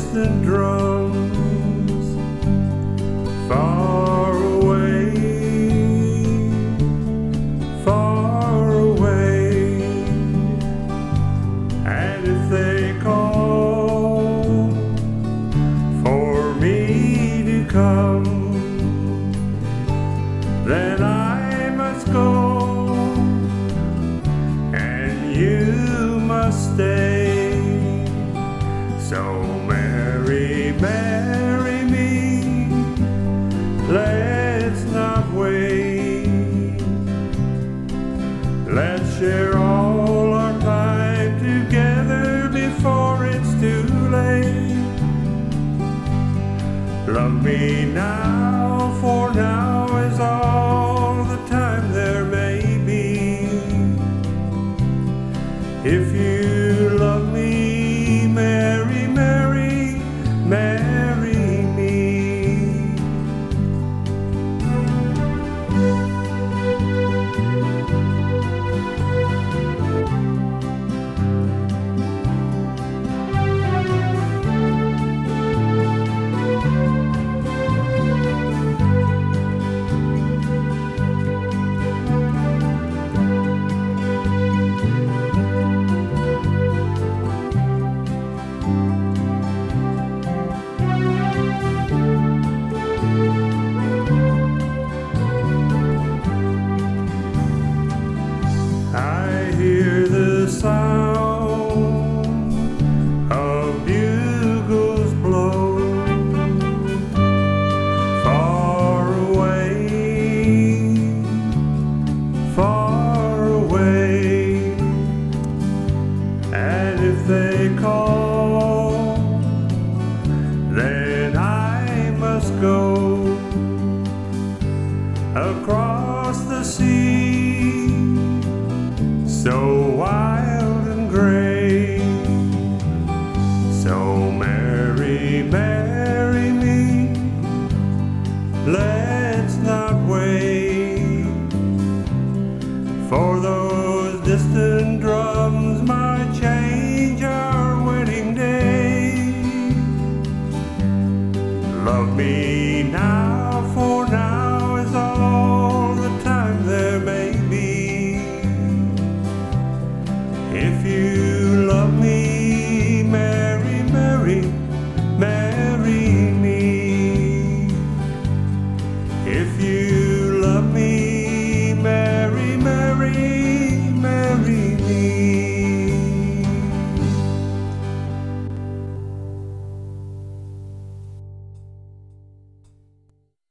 distant drums far away, far away. And if they call for me to come, then I must go, and you must stay. So marry, marry me, let's not wait. Let's share all our time together before it's too late. Love me now, for now is all the time there may be. If you love me, marry, marry, marry me. I hear the sound of bugles blow far away, far away. And if they call, then I must go across the sea, so wild and gray. So marry, marry me, let's not wait. For those distant drums might change our wedding day. Love me now,